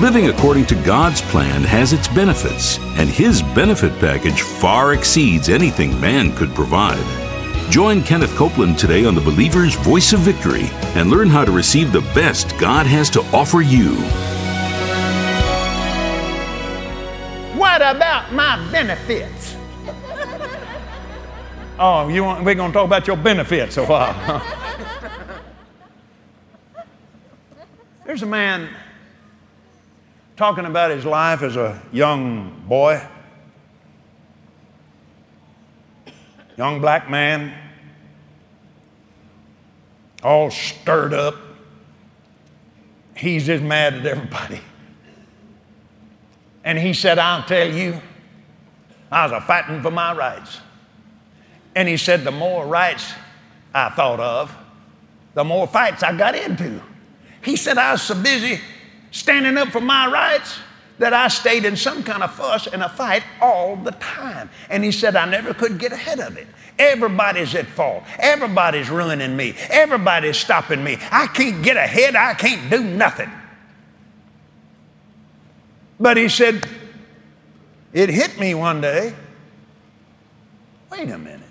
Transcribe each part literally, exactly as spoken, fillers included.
Living according to God's plan has its benefits, and His benefit package far exceeds anything man could provide. Join Kenneth Copeland today on the Believer's Voice of Victory and learn how to receive the best God has to offer you. What about my benefits? Oh, you want, we're going to talk about your benefits a while. There's a man talking about his life as a young boy, young black man, all stirred up. He's just mad at everybody. And he said, I'll tell you, I was a fighting for my rights. And he said, the more rights I thought of, the more fights I got into. He said, I was so busy standing up for my rights that I stayed in some kind of fuss and a fight all the time. And he said, I never could get ahead of it. Everybody's at fault. Everybody's ruining me. Everybody's stopping me. I can't get ahead. I can't do nothing. But he said, it hit me one day. Wait a minute.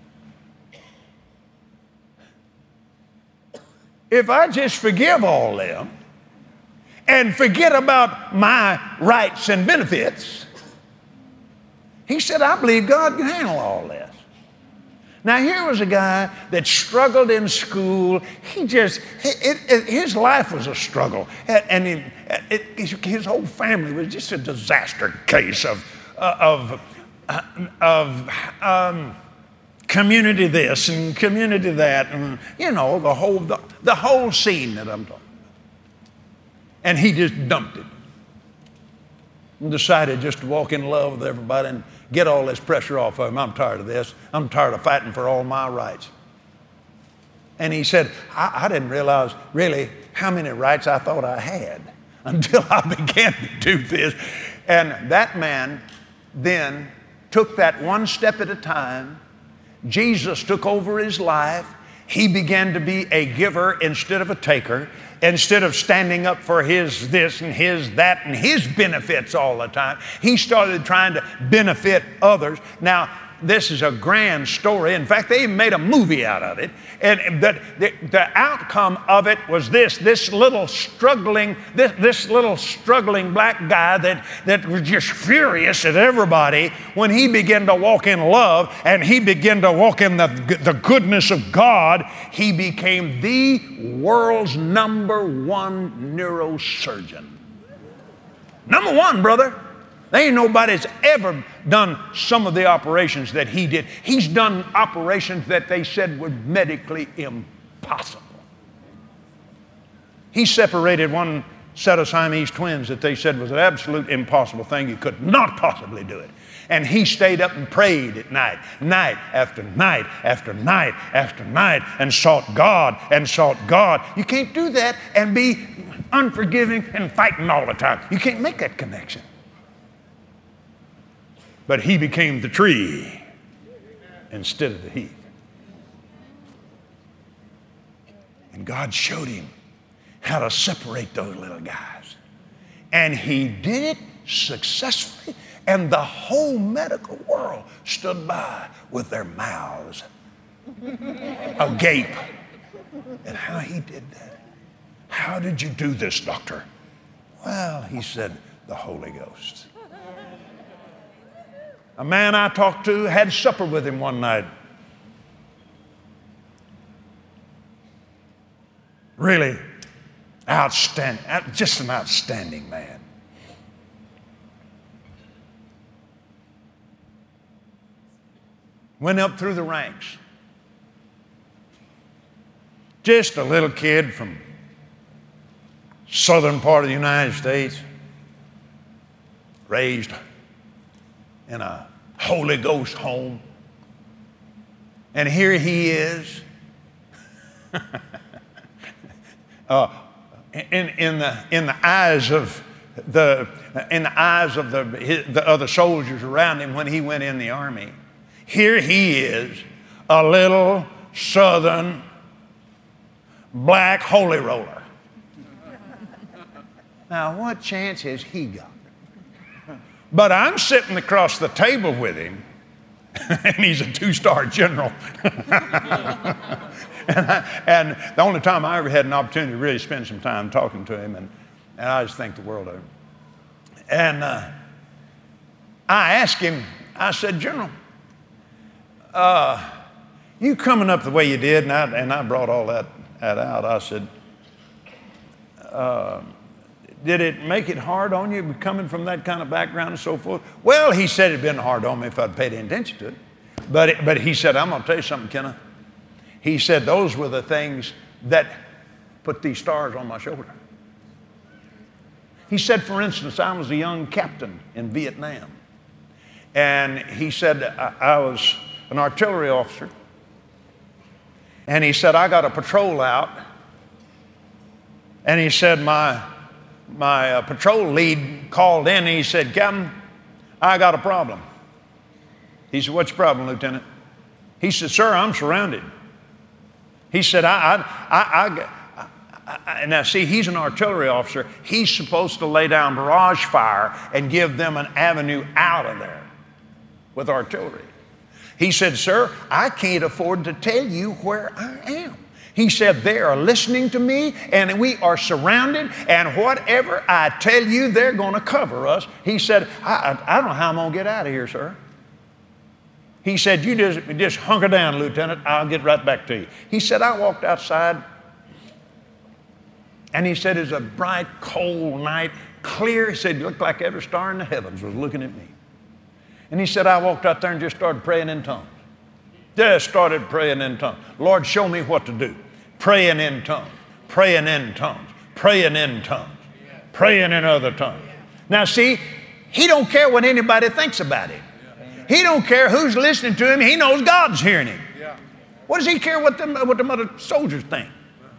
If I just forgive all them and forget about my rights and benefits, he said, I believe God can handle all this. Now, here was a guy that struggled in school. He just, it, it, his life was a struggle. And he, it, his whole family was just a disaster case of, of, of um, community this and community that. And, you know, the whole, the, the whole scene that I'm talking about. And he just dumped it and decided just to walk in love with everybody and get all this pressure off of him. I'm tired of this. I'm tired of fighting for all my rights. And he said, I, I didn't realize really how many rights I thought I had until I began to do this. And that man then took that one step at a time. Jesus took over his life. He began to be a giver instead of a taker. Instead of standing up for his this and his that and his benefits all the time, he started trying to benefit others. Now, this is a grand story. In fact, they even made a movie out of it. And the, the, the outcome of it was this, this little struggling, this, this little struggling black guy that, that was just furious at everybody. When he began to walk in love and he began to walk in the, the goodness of God, he became the world's number one neurosurgeon. Number one, brother. There ain't nobody that's ever done some of the operations that he did. He's done operations that they said were medically impossible. He separated one set of Siamese twins that they said was an absolute impossible thing. You could not possibly do it. And he stayed up and prayed at night, night after night after night after night, and sought God and sought God. You can't do that and be unforgiving and fighting all the time. You can't make that connection. But he became the tree instead of the heath. And God showed him how to separate those little guys. And he did it successfully, and the whole medical world stood by with their mouths agape at how he did that. How did you do this, doctor? Well, he said, the Holy Ghost. A man I talked to had supper with him one night. Really outstanding, just an outstanding man. Went up through the ranks. Just a little kid from southern part of the United States, raised in a Holy Ghost home. And here he is uh, in, in, the, in the eyes of the in the eyes of the, his, the other soldiers around him when he went in the army. Here he is, a little southern black holy roller. Now, what chance has he got? But I'm sitting across the table with him, and he's a two-star general. and, I, and the only time I ever had an opportunity to really spend some time talking to him, and, and I just think the world of him. And uh, I asked him, I said, General, uh, you coming up the way you did, and I, and I brought all that, that out. I said, uh, did it make it hard on you coming from that kind of background and so forth? Well, he said it'd been hard on me if I'd paid any attention to it. But, it, but he said, I'm going to tell you something, Kenneth. He said, those were the things that put these stars on my shoulder. He said, for instance, I was a young captain in Vietnam. And he said, I, I was an artillery officer. And he said, I got a patrol out. And he said, my, my uh, patrol lead called in and he said, Captain, I got a problem. He said, what's your problem, Lieutenant? He said, sir, I'm surrounded. He said, I, I, I, I, I, now see, he's an artillery officer. He's supposed to lay down barrage fire and give them an avenue out of there with artillery. He said, sir, I can't afford to tell you where I am. He said, they are listening to me and we are surrounded, and whatever I tell you, they're going to cover us. He said, I, I, I don't know how I'm going to get out of here, sir. He said, you just, just hunker down, Lieutenant. I'll get right back to you. He said, I walked outside and he said, it's a bright, cold night, clear. He said, it looked like every star in the heavens was looking at me. And he said, I walked out there and just started praying in tongues. Just started praying in tongues. Lord, show me what to do. Praying in tongues, praying in tongues, praying in tongues, praying in other tongues. Now see, he don't care what anybody thinks about him. He don't care who's listening to him. He knows God's hearing him. What does he care what them, what them other soldiers think?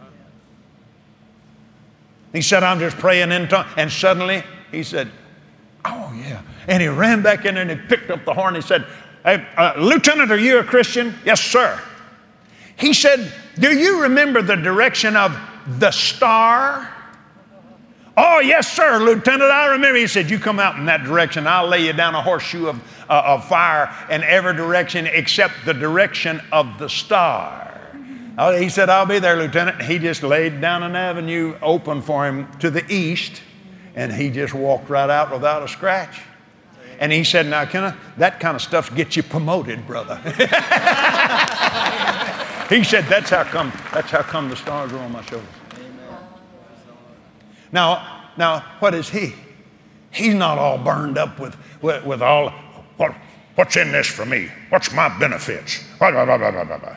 He said, I'm just praying in tongues. And suddenly he said, oh yeah. And he ran back in there and he picked up the horn. He said, hey, uh, Lieutenant, are you a Christian? Yes, sir. He said, do you remember the direction of the star? Oh, yes, sir, Lieutenant, I remember. He said, you come out in that direction. I'll lay you down a horseshoe of, uh, of fire in every direction except the direction of the star. Oh, he said, I'll be there, Lieutenant. He just laid down an avenue open for him to the east, and he just walked right out without a scratch. And he said, now, Kenneth, that kind of stuff gets you promoted, brother. He said, that's how come, that's how come the stars are on my shoulders. Now, now, what is he? He's not all burned up with, with, with all, what, what's in this for me? What's my benefits? Blah, blah, blah, blah, blah, blah.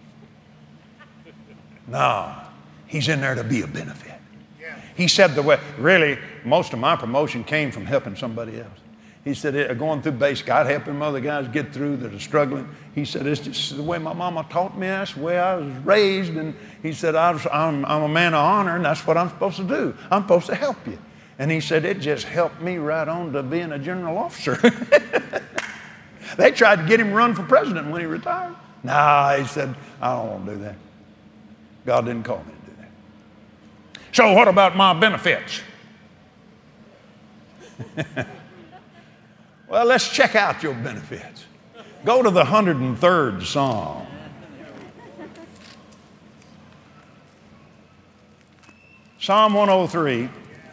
No, he's in there to be a benefit. He said the way, really, most of my promotion came from helping somebody else. He said, going through basic, I'd help them other guys get through that are struggling. He said, it's just the way my mama taught me. That's the way I was raised. And he said, I was, I'm, I'm a man of honor, and that's what I'm supposed to do. I'm supposed to help you. And he said, it just helped me right on to being a general officer. They tried to get him run for president when he retired. Nah, he said, I don't want to do that. God didn't call me to do that. So what about my benefits? Well, let's check out your benefits. Go to the one hundred third Psalm. Psalm one oh three.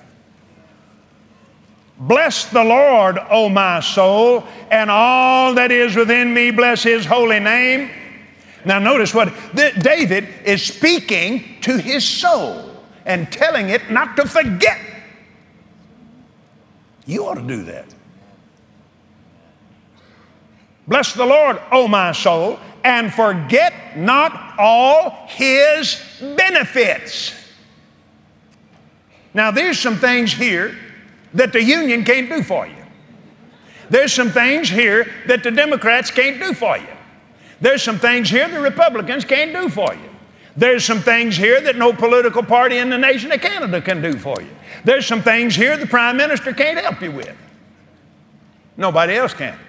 Bless the Lord, O my soul, and all that is within me, bless his holy name. Now notice what David is speaking to his soul and telling it not to forget. You ought to do that. Bless the Lord, O my soul, and forget not all his benefits. Now there's some things here that the union can't do for you. There's some things here that the Democrats can't do for you. There's some things here the Republicans can't do for you. There's some things here that no political party in the nation of Canada can do for you. There's some things here the Prime Minister can't help you with. Nobody else can.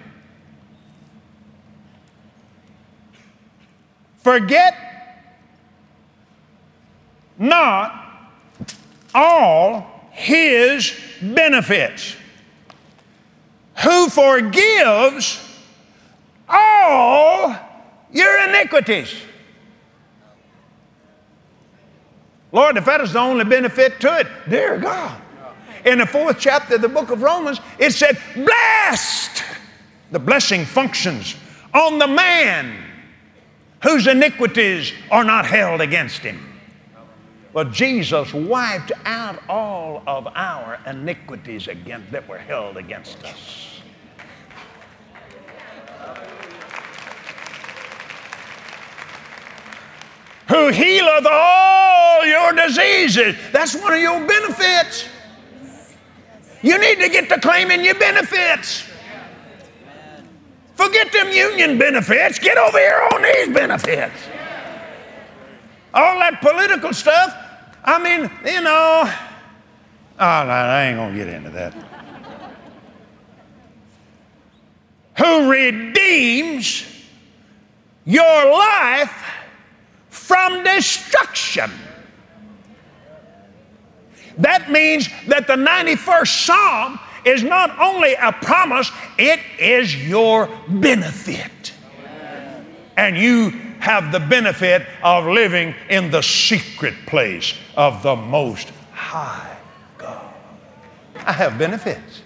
Forget not all his benefits, who forgives all your iniquities. Lord, if that is the only benefit to it, dear God. In the fourth chapter of the book of Romans, it said, blessed. The blessing functions on the man whose iniquities are not held against him. But Jesus wiped out all of our iniquities against, that were held against us. Who healeth all your diseases. That's one of your benefits. You need to get to claiming your benefits. Forget them union benefits. Get over here on these benefits. All that political stuff, I mean, you know, oh, no, I ain't going to get into that. Who redeems your life from destruction. That means that the ninety-first Psalm is not only a promise, it is your benefit. And you have the benefit of living in the secret place of the Most High God. I have benefits.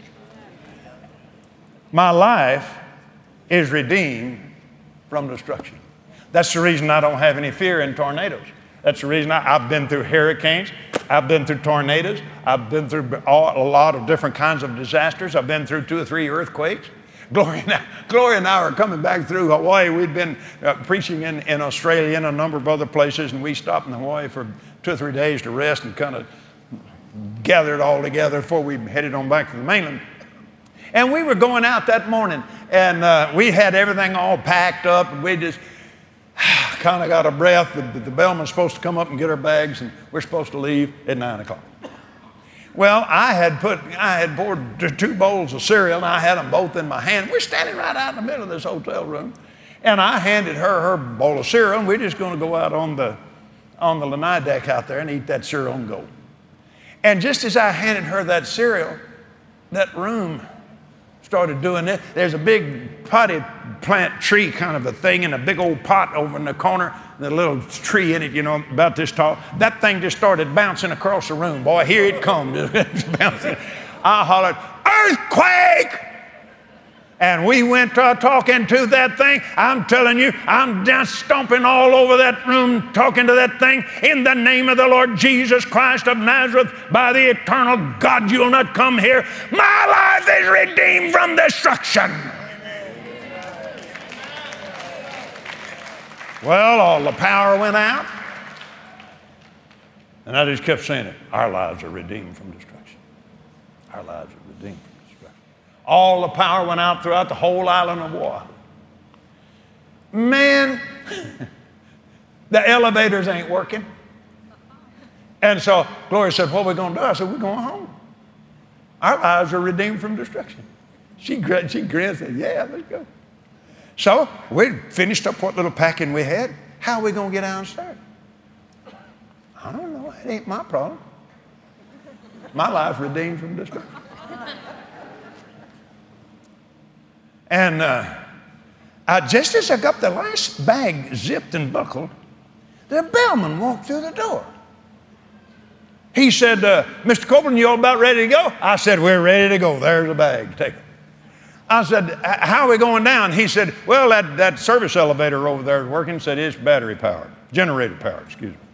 My life is redeemed from destruction. That's the reason I don't have any fear in tornadoes. That's the reason I, I've been through hurricanes. I've been through tornadoes. I've been through all, a lot of different kinds of disasters. I've been through two or three earthquakes. Gloria and I, Gloria and I are coming back through Hawaii. We'd been uh, preaching in, in Australia and a number of other places, and we stopped in Hawaii for two or three days to rest and kind of gather it all together before we headed on back to the mainland. And we were going out that morning, and uh, we had everything all packed up, and we just kind of got a breath. The, the bellman's supposed to come up and get our bags, and we're supposed to leave at nine o'clock. Well, I had put, I had poured two bowls of cereal, and I had them both in my hand. We're standing right out in the middle of this hotel room, and I handed her her bowl of cereal, and we're just going to go out on the, on the lanai deck out there and eat that cereal and go. And just as I handed her that cereal, that room started doing it. There's a big potted plant tree kind of a thing and a big old pot over in the corner, and a little tree in it, you know, about this tall. That thing just started bouncing across the room. Boy, here it comes. Bouncing. I hollered, earthquake! And we went uh, talking to that thing. I'm telling you, I'm just stomping all over that room, talking to that thing. In the name of the Lord Jesus Christ of Nazareth, by the eternal God, you'll not come here. My life is redeemed from destruction. Well, all the power went out. And I just kept saying it. Our lives are redeemed from destruction. Our lives are redeemed from destruction. All the power went out throughout the whole island of Oahu. Man, the elevators ain't working. And so Gloria said, what are we going to do? I said, we're going home. Our lives are redeemed from destruction. She grinned, she grinned and said, yeah, let's go. So we finished up what little packing we had. How are we going to get downstairs? I don't know. It ain't my problem. My life's redeemed from destruction. And uh, I, just as I got the last bag zipped and buckled, the bellman walked through the door. He said, uh, Mister Copeland, you all about ready to go? I said, we're ready to go. There's a bag. Take it. I said, how are we going down? He said, well, that, that service elevator over there is working. He said, it's battery powered, generator powered, excuse me.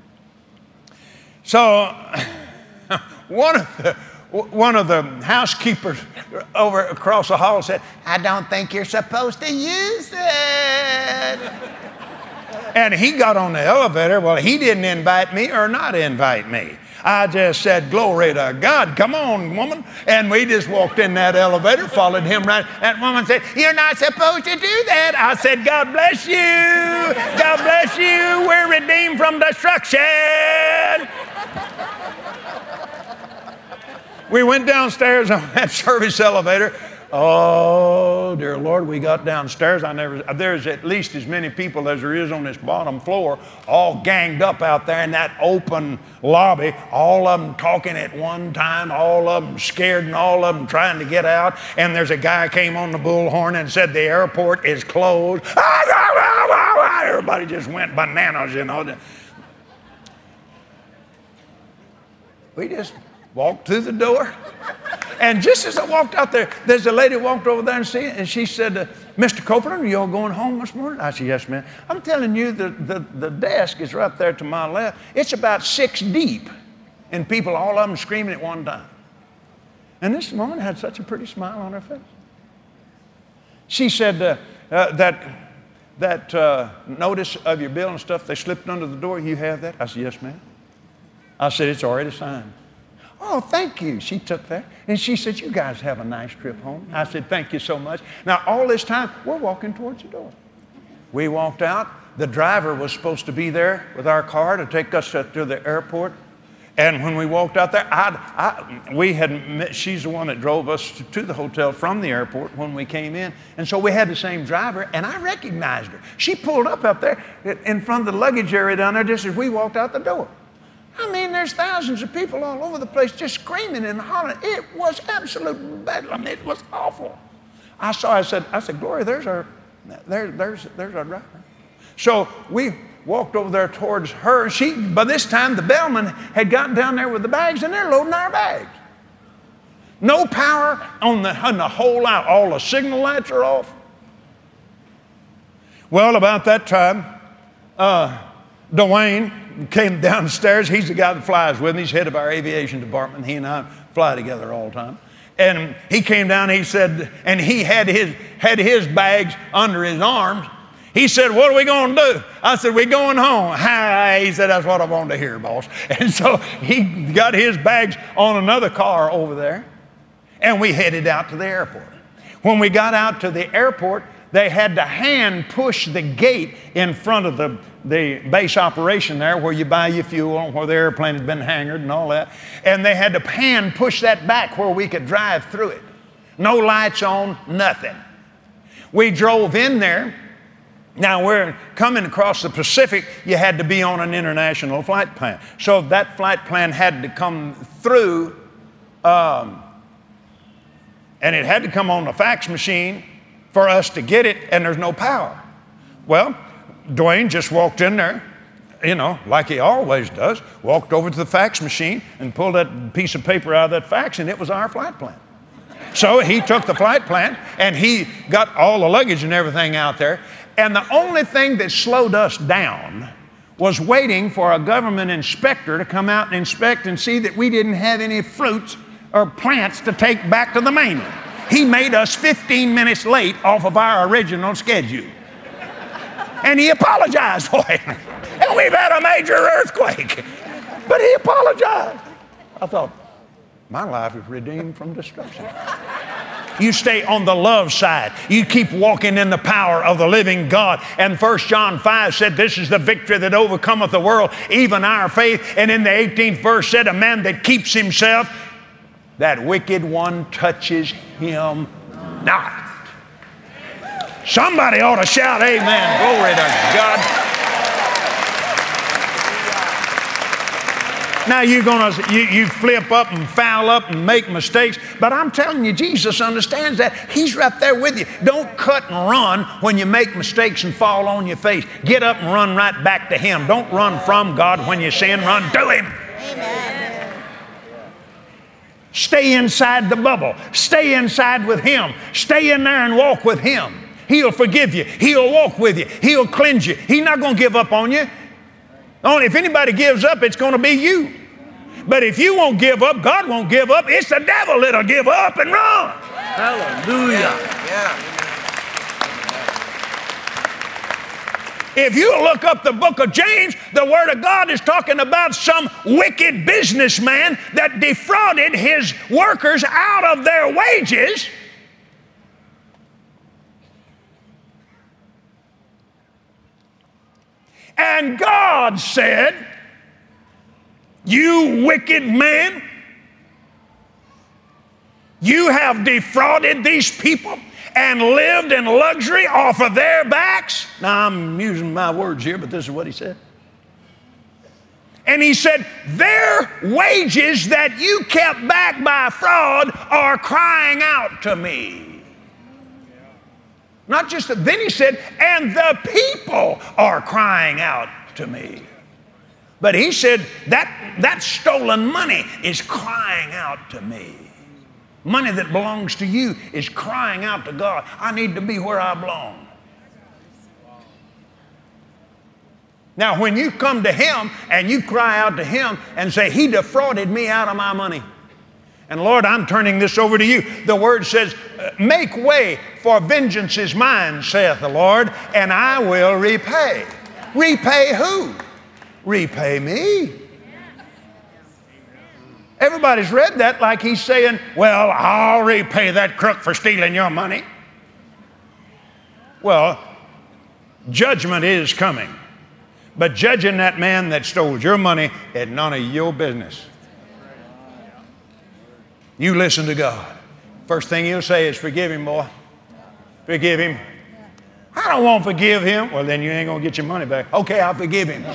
So one of the, one of the housekeepers over across the hall said, I don't think you're supposed to use it. And he got on the elevator. Well, he didn't invite me or not invite me. I just said, glory to God, come on, woman. And we just walked in that elevator, followed him right. That woman said, you're not supposed to do that. I said, God bless you. God bless you. We're redeemed from destruction. We went downstairs on that service elevator. Oh, Oh, dear Lord, we got downstairs. I never, there's at least as many people as there is on this bottom floor, all ganged up out there in that open lobby, all of them talking at one time, all of them scared and all of them trying to get out. And there's a guy came on the bullhorn and said the airport is closed. Everybody just went bananas, you know. We just walked through the door. And just as I walked out there, there's a lady walked over there and, see, and she said, uh, Mister Copeland, are you all going home this morning? I said, yes, ma'am. I'm telling you, the, the, the desk is right there to my left. It's about six deep, and people, all of them screaming at one time. And this woman had such a pretty smile on her face. She said, uh, uh, that, that uh, notice of your bill and stuff, they slipped under the door. You have that? I said, yes, ma'am. I said, it's already signed. Oh, thank you. She took that. And she said, you guys have a nice trip home. I said, thank you so much. Now, all this time, we're walking towards the door. We walked out. The driver was supposed to be there with our car to take us to the airport. And when we walked out there, I, I, we had met, she's the one that drove us to, to the hotel from the airport when we came in. And so we had the same driver, and I recognized her. She pulled up out there in front of the luggage area down there just as we walked out the door. I mean, there's thousands of people all over the place just screaming and hollering. It was absolute bedlam. It was awful. I saw, I said, I said, Gloria, there's our, there, there's, there's our driver. So we walked over there towards her. She, by this time, the bellman had gotten down there with the bags, and they're loading our bags. No power on the, on the whole out. All the signal lights are off. Well, about that time, uh, Dwayne came downstairs. He's the guy that flies with me. He's head of our aviation department. He and I fly together all the time. And he came down, he said, and he had his, had his bags under his arms. He said, what are we going to do? I said, we're going home. Hi. He said, that's what I wanted to hear, boss. And so he got his bags on another car over there, and we headed out to the airport. When we got out to the airport, they had to hand push the gate in front of the, the base operation there where you buy your fuel, where the airplane had been hangared and all that. And they had to hand push that back where we could drive through it. No lights on, nothing. We drove in there. Now, we're coming across the Pacific, you had to be on an international flight plan. So that flight plan had to come through, um, and it had to come on the fax machine for us to get it, and there's no power. Well, Dwayne just walked in there, you know, like he always does, walked over to the fax machine and pulled that piece of paper out of that fax, and it was our flight plan. So he took the flight plan, and he got all the luggage and everything out there. And the only thing that slowed us down was waiting for a government inspector to come out and inspect and see that we didn't have any fruits or plants to take back to the mainland. He made us fifteen minutes late off of our original schedule. And he apologized for it. And we've had a major earthquake. But he apologized. I thought, my life is redeemed from destruction. You stay on the love side. You keep walking in the power of the living God. And First John five said, this is the victory that overcometh the world, even our faith. And in the eighteenth verse said, a man that keeps himself, that wicked one touches him not. Somebody ought to shout amen. Glory to God. Now you're gonna you, you flip up and foul up and make mistakes, but I'm telling you, Jesus understands that. He's right there with you. Don't cut and run when you make mistakes and fall on your face. Get up and run right back to Him. Don't run from God when you sin. Run to Him. Amen. Stay inside the bubble. Stay inside with Him. Stay in there and walk with Him. He'll forgive you. He'll walk with you. He'll cleanse you. He's not going to give up on you. Only if anybody gives up, it's going to be you. But if you won't give up, God won't give up. It's the devil that'll give up and run. Hallelujah. Yeah. If you look up the book of James, the Word of God is talking about some wicked businessman that defrauded his workers out of their wages. And God said, you wicked man, you have defrauded these people and lived in luxury off of their backs. Now, I'm using my words here, but this is what he said. And he said, their wages that you kept back by fraud are crying out to me. Not just, that, then he said, and the people are crying out to me. But he said, that, that stolen money is crying out to me. Money that belongs to you is crying out to God. I need to be where I belong. Now, when you come to him and you cry out to him and say, he defrauded me out of my money, and Lord, I'm turning this over to you. The word says, make way, for vengeance is mine, saith the Lord, and I will repay. Repay who? Repay me. Everybody's read that like he's saying, well, I'll repay that crook for stealing your money. Well, judgment is coming. But judging that man that stole your money is none of your business. You listen to God. First thing he'll say is, forgive him, boy. Forgive him. I don't want to forgive him. Well, then you ain't going to get your money back. Okay, I'll forgive him.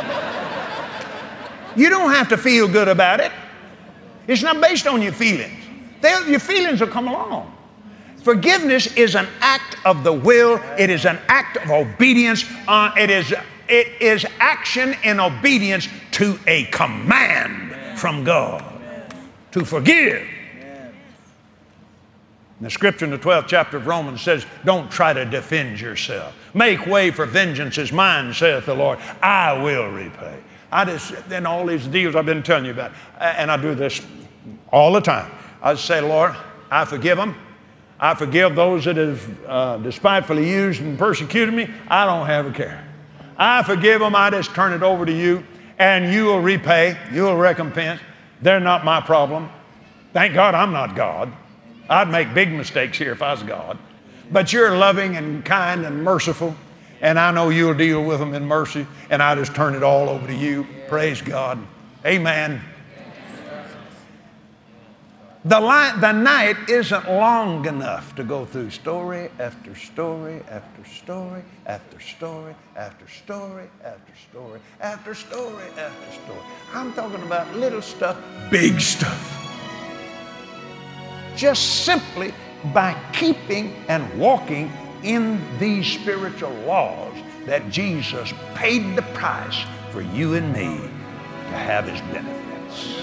You don't have to feel good about it. It's not based on your feelings. They'll, your feelings will come along. Forgiveness is an act of the will. It is an act of obedience. Uh, it is, it is action in obedience to a command from God to forgive. And the scripture in the twelfth chapter of Romans says, don't try to defend yourself. Make way, for vengeance is mine, saith the Lord. I will repay. I just, in all these deals I've been telling you about, and I do this all the time. I just say, Lord, I forgive them. I forgive those that have uh, despitefully used and persecuted me. I don't have a care. I forgive them. I just turn it over to you, and you will repay. You will recompense. They're not my problem. Thank God I'm not God. I'd make big mistakes here if I was God. But you're loving and kind and merciful, and I know you'll deal with them in mercy, and I just turn it all over to you. Praise God. Amen. The, light, the night isn't long enough to go through story after story after story after story after story after story after story after story. I'm talking about little stuff, big stuff. Just simply by keeping and walking in these spiritual laws that Jesus paid the price for you and me to have his benefits.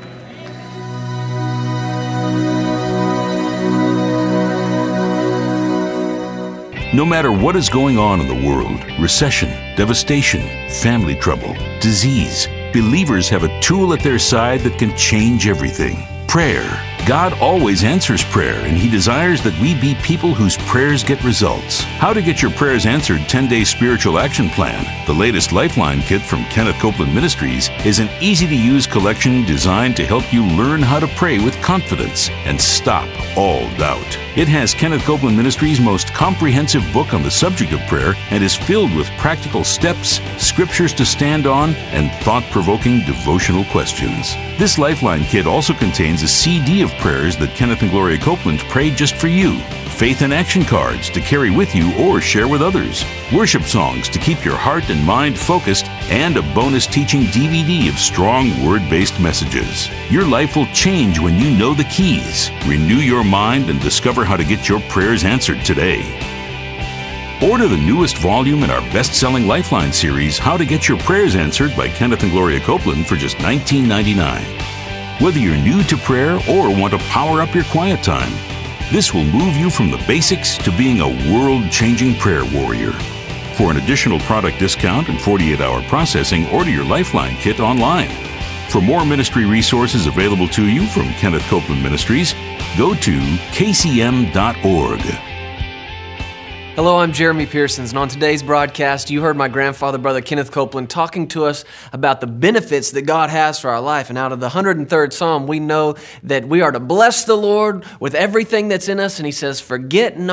No matter what is going on in the world, recession, devastation, family trouble, disease, believers have a tool at their side that can change everything. Prayer. God always answers prayer, and he desires that we be people whose prayers get results. How to Get Your Prayers Answered ten-day Spiritual Action Plan, the latest Lifeline kit from Kenneth Copeland Ministries, is an easy-to-use collection designed to help you learn how to pray with confidence and stop all doubt. It has Kenneth Copeland Ministries' most comprehensive book on the subject of prayer and is filled with practical steps, scriptures to stand on, and thought-provoking devotional questions. This Lifeline kit also contains a C D of prayers that Kenneth and Gloria Copeland prayed just for you, faith and action cards to carry with you or share with others, worship songs to keep your heart and mind focused, and a bonus teaching D V D of strong word-based messages. Your life will change when you know the keys. Renew your mind and discover how to get your prayers answered today. Order the newest volume in our best-selling Lifeline series, How to Get Your Prayers Answered by Kenneth and Gloria Copeland, for just nineteen ninety-nine. Whether you're new to prayer or want to power up your quiet time, this will move you from the basics to being a world-changing prayer warrior. For an additional product discount and forty-eight hour processing, order your Lifeline kit online. For more ministry resources available to you from Kenneth Copeland Ministries, go to k c m dot org. Hello, I'm Jeremy Pearsons, and on today's broadcast, you heard my grandfather, Brother Kenneth Copeland, talking to us about the benefits that God has for our life. And out of the one hundred third Psalm, we know that we are to bless the Lord with everything that's in us, and he says, forget not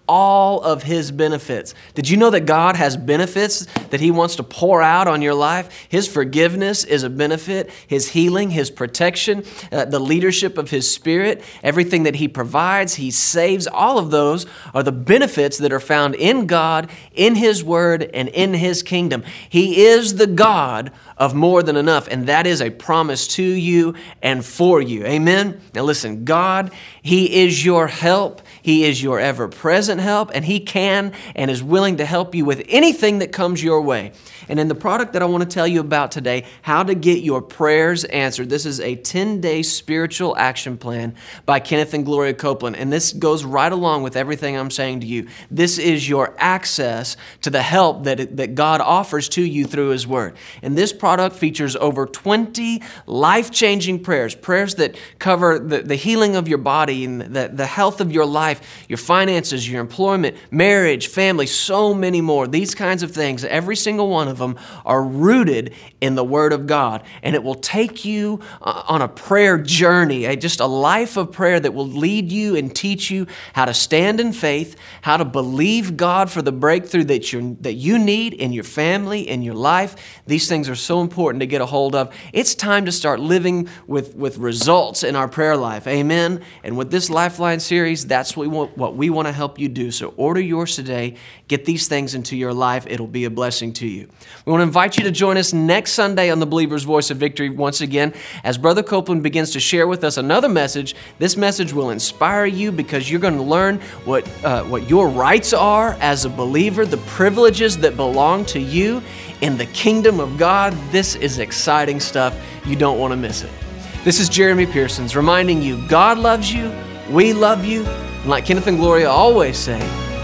all of His benefits. Did you know that God has benefits that He wants to pour out on your life? His forgiveness is a benefit, His healing, His protection, uh, the leadership of His Spirit, everything that He provides, He saves, all of those are the benefits that are found in God, in His Word, and in His kingdom. He is the God of more than enough, and that is a promise to you and for you. Amen? Now listen, God, He is your help. He is your ever-present help, and He can and is willing to help you with anything that comes your way. And in the product that I want to tell you about today, how to get your prayers answered, this is a ten-day spiritual action plan by Kenneth and Gloria Copeland, and this goes right along with everything I'm saying to you. This is your access to the help that, that God offers to you through His Word. And this product features over twenty life-changing prayers, prayers that cover the, the healing of your body and the, the health of your life, your finances, your employment, marriage, family, so many more. These kinds of things, every single one of them are rooted in the Word of God. And it will take you uh, on a prayer journey, a, just a life of prayer that will lead you and teach you how to stand in faith, how to believe God for the breakthrough that, you're, that you need in your family, in your life. These things are so important to get a hold of. It's time to start living with, with results in our prayer life. Amen? And with this Lifeline series, that's what we want, what we want to help you do. So order yours today. Get these things into your life. It'll be a blessing to you. We want to invite you to join us next Sunday on the Believer's Voice of Victory once again as Brother Copeland begins to share with us another message. This message will inspire you because you're going to learn what, uh, what your rights are as a believer, the privileges that belong to you in the kingdom of God. This is exciting stuff. You don't want to miss it. This is Jeremy Pearsons reminding you God loves you, we love you, and like Kenneth and Gloria always say,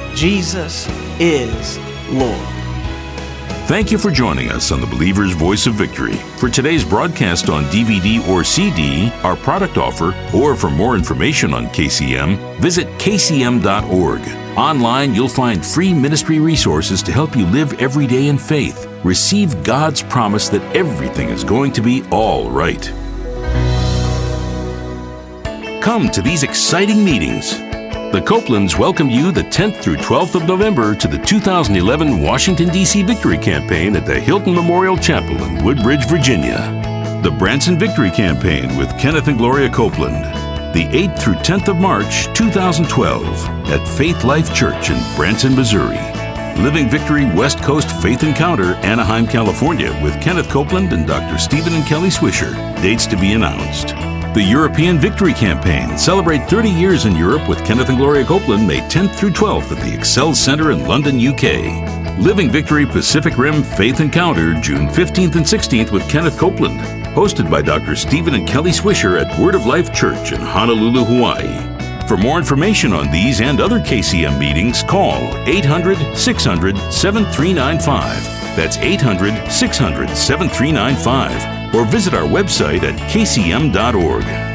Jesus is Lord. Thank you for joining us on the Believer's Voice of Victory. For today's broadcast on D V D or C D, our product offer, or for more information on K C M, visit K C M dot org. Online, you'll find free ministry resources to help you live every day in faith. Receive God's promise that everything is going to be all right. Come to these exciting meetings. The Copelands welcome you the tenth through twelfth of November to the two thousand eleven Washington, D C Victory Campaign at the Hilton Memorial Chapel in Woodbridge, Virginia. The Branson Victory Campaign with Kenneth and Gloria Copeland, the eighth through tenth of March, two thousand twelve at Faith Life Church in Branson, Missouri. Living Victory West Coast Faith Encounter, Anaheim, California with Kenneth Copeland and Doctor Stephen and Kelly Swisher. Dates to be announced. The European Victory Campaign. Celebrate thirty years in Europe with Kenneth and Gloria Copeland, May tenth through twelfth at the Excel Center in London, U K. Living Victory Pacific Rim Faith Encounter, June fifteenth and sixteenth with Kenneth Copeland. Hosted by Doctor Stephen and Kelly Swisher at Word of Life Church in Honolulu, Hawaii. For more information on these and other K C M meetings, call eight hundred, six hundred, seven three nine five. That's eight hundred, six hundred, seven three nine five. Or visit our website at K C M dot org.